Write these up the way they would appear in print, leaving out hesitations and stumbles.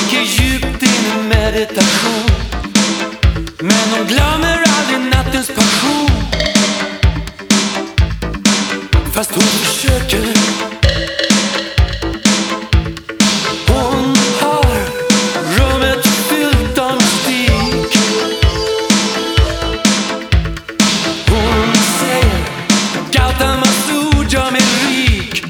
sjunker djupt in i meditation. Men hon glömmer aldrig nattens passion. Fast hon försöker. Hon har rummet fyllt av mystik. Hon säger Gautamas ord gör mig rik.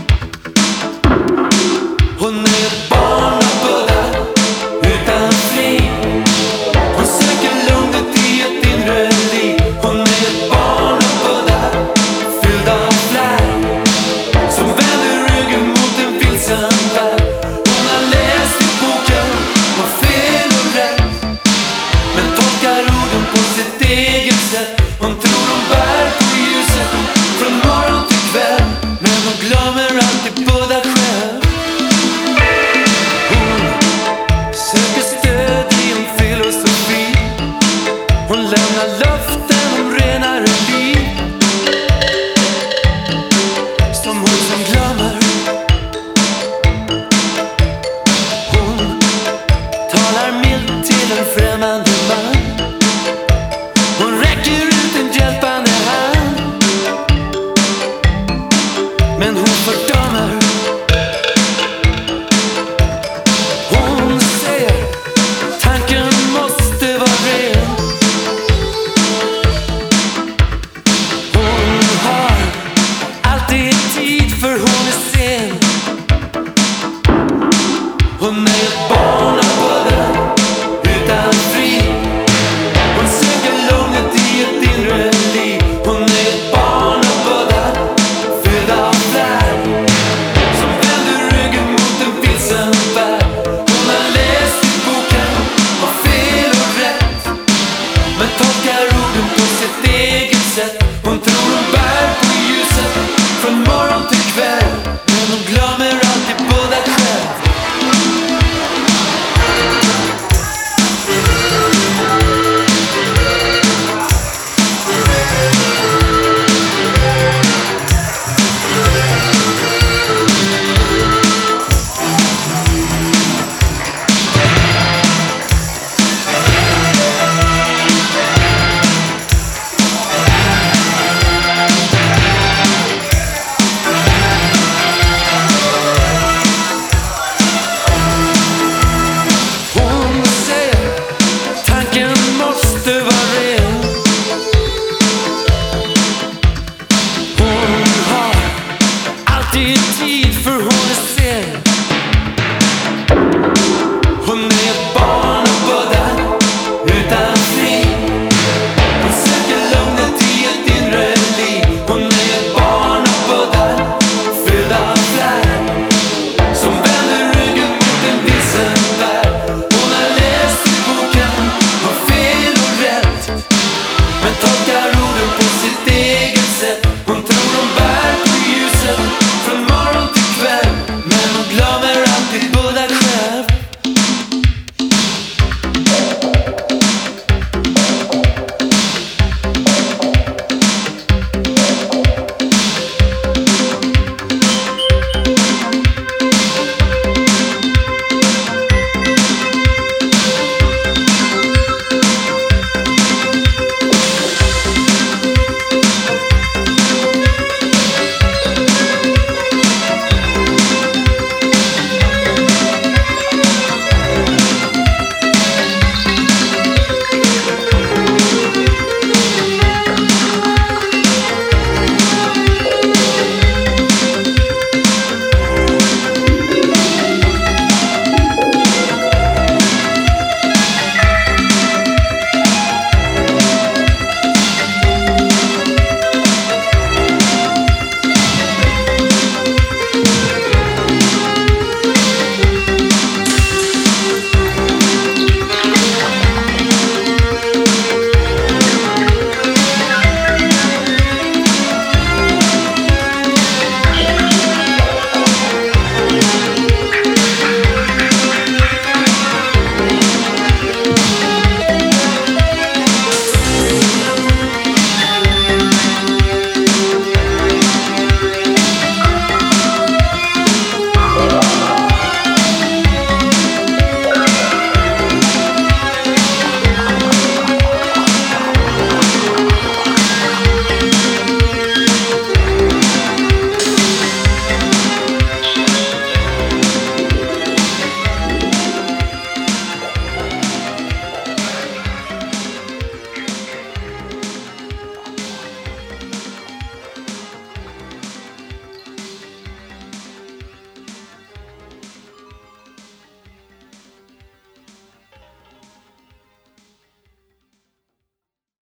Hon är ett barn av Buddha utan fri. Hon söker lugnet i ett inre liv. Hon är ett barn av Buddha fylld av flärd, som vänder ryggen mot en vilsen värld. Hon har läst i boken vad fel och rätt, men tolkar orden på sitt eget sätt. Hon tror hon bär på ljuset från morgon till kväll, men hon glömmer alltid Buddha själv. Hon söker stöd i en filosofi. Hon lämnar löften om renare liv, som hon som glömmer. Hon talar milt till en främmande man. Hon räcker ut en hjälpande hand, men hon fördömer. Hon säger tanken måste vara ren. Hon har alltid tid för hon är sen. Hon är ett barn av Buddha utan fri. Hon söker lugnet i ett inre liv. Hon är ett barn av Buddha fylld av flärd, som vänder ryggen mot en vilsen värld. Hon har läst i boken vad fel och rätt, men tolkar orden på sitt eget sätt. Hon tror hon bär på ljuset från morgon till kväll, men hon glömmer alltid Buddha själv. Hon säger tanken måste vara ren. Hon har alltid tid för hon är sen. Hon är ett barn av Buddha utan fri. Hon söker lugnet i ett inre liv. Hon är ett barn av Buddha fylld av flärd, som vänder ryggen mot en vilsen värld. Hon har läst i boken vad fel och rätt, men tolkar orden på sitt eget sätt. Hon tror hon bär på ljuset från morgon till kväll, men hon glömmer alltid Buddha.